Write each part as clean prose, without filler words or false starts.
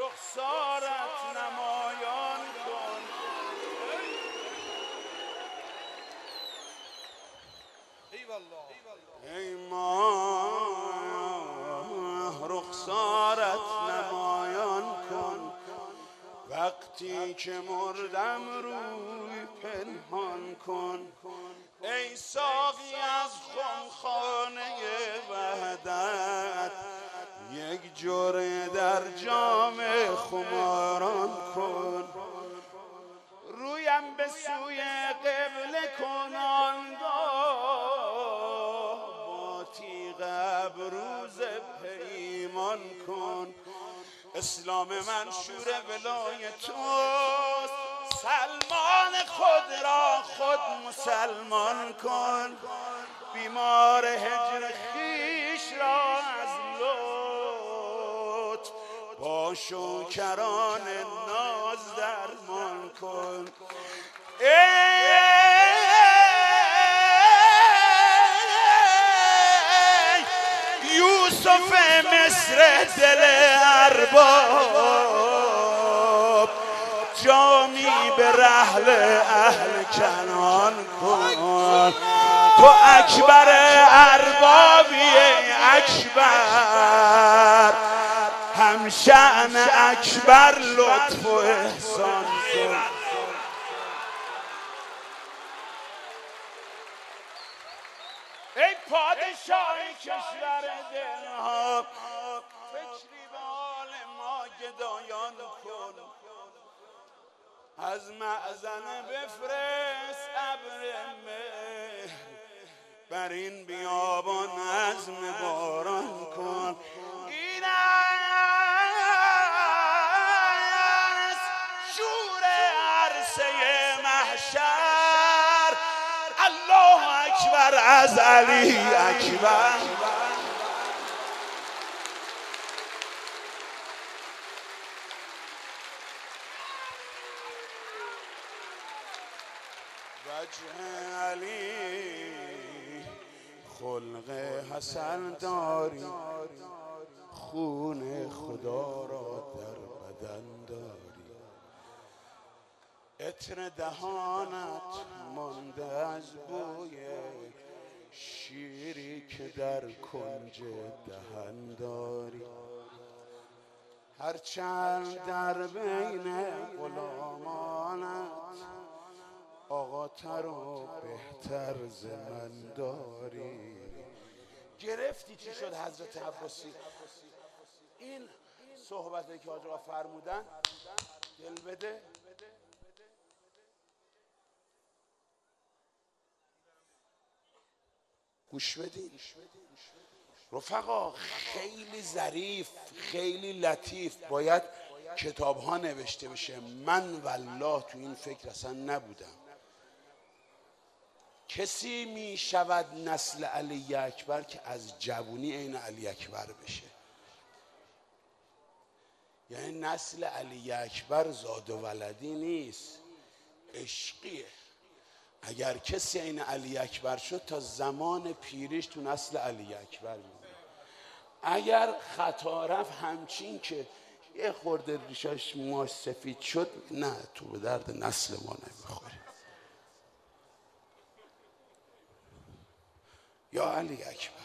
رخسارت نمایان کن. ای ماه رخسارت نمایان کن، وقتی که مردم روی پنهان کن. ای ساقی از خمخانه وحدت یک جرعه در جام خماران کن. رویم به سوی قبله کن آنگاه، با تیغ ابروز پیمان کن. اسلام منشور ولای توست، سلمان خود را خود مسلمان کن. بیمار هجر خویش را از لطف با شوکران ناز درمان کن. ای یوسف مصر دل ارباب، جامی به رحل اهل کنعان کن. تو اکبر اربابی اکبر، هم شأن اکبر لطف و احسان کن. ای پادشاه کشور دلها، فکری به حال ما گدایان کن. از معزن بفرست ابر مهر، بر این بیابان عزم باران کن. این است شور عرصه محشر، الله اکبر از علی اکبر. وجه علی خلق حسن داری، خون خدا را در بدن داری. عطر دهانت مانده از بوی شیری که در کنج دهن داری. هرچند در بین غلامانت آقاتر و بهتر ز من داری. گرفتی چی شد حضرت عباسی؟ این صحبتی که حاج آقا فرمودن دل بده. گوش بدین رفقا، خیلی ظریف، خیلی لطیف باید کتاب ها نوشته بشه. من والله تو این فکر اصلا نبودم. کسی می شود نسل علی اکبر که از جوونی عین علی اکبر بشه؟ یعنی نسل علی اکبر زاد و ولدی نیست، عشقیه. اگر کسی عین علی اکبر شد تا زمان پیریش تو نسل علی اکبر میمونه. اگر خطا رفت همچین که یه خورده ریشاش موهاش سفید شد، نه تو به درد نسل ما نمیخوری. یا علی اکبر.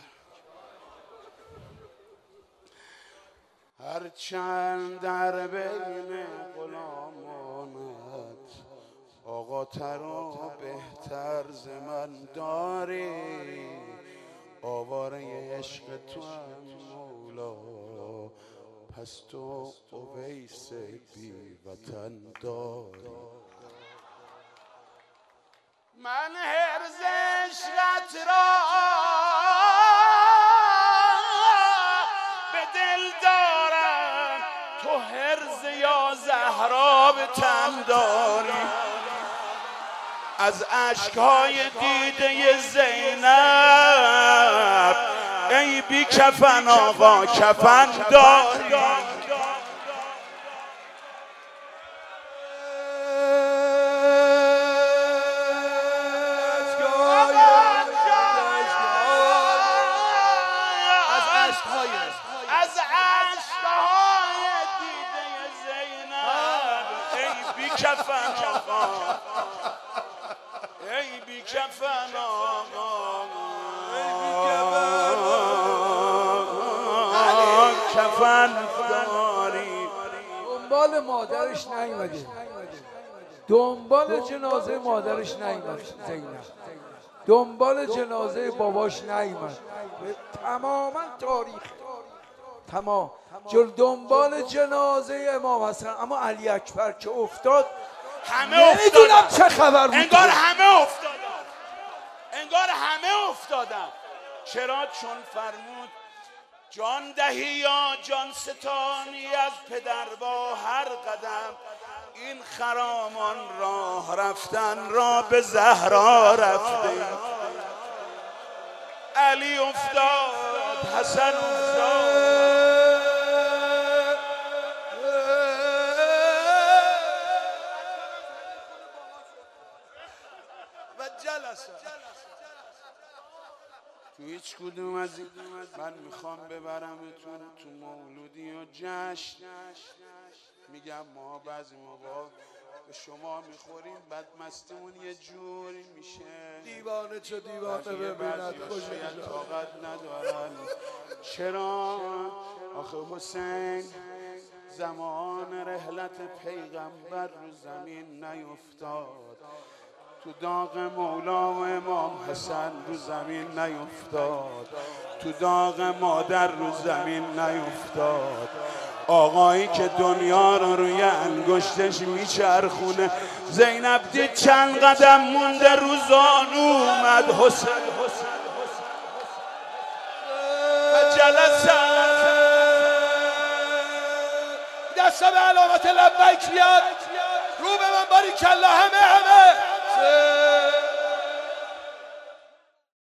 هرچند در بین غلامانت آقاتر و بهتر ز من داری. آواره عشق تو هم مولا، پس تو اویس بی وطن داری. من حرز عشقت را به دل دارم، تو حرز یا زهرا به تن داری. از اشکهای دیده زینب ای بی کفن آقا کفن داری. از اشکهای دیده کفن داری. دنبال مادرش نیومده، دنبال جنازه مادرش نیومد زینب، دنبال جنازه باباش نیومد. تماما تاریخ تمام دنبال جنازه امام حسن. اما علی اکبر که افتاد همه نمیدونم چه خبر بود. انگار همه افتادن، انگار همه افتادن. چرا؟ چون فرمود جان دهی یا جان ستانی از پدر با هر قدم، این خرامان راه رفتن را به زهرا رفته. علی افتاد، حسن افتاد، و جلسه. تو هیچ کدوم از این من میخوام ببرمتون تو مولودی و جشن. میگم ما بعضی موقع به شما میخوریم بعد مستمون یه جوری میشه. دیوانه چه دیوانه ببیند شاید طاقت ندارن. چرا؟ آخه حسین زمان رحلت پیغمبر رو زمین نیفتاد، تو داغ مولا و امام حسن رو زمین نیفتاد، تو داغ مادر رو زمین نیفتاد. آقایی که دنیا رو روی انگشتش میچرخونه، زینب دید چند قدم مونده رو زانو اومد حسین و جلسه. دست به علامت لبیک بیاد، رو به من باریکلا همه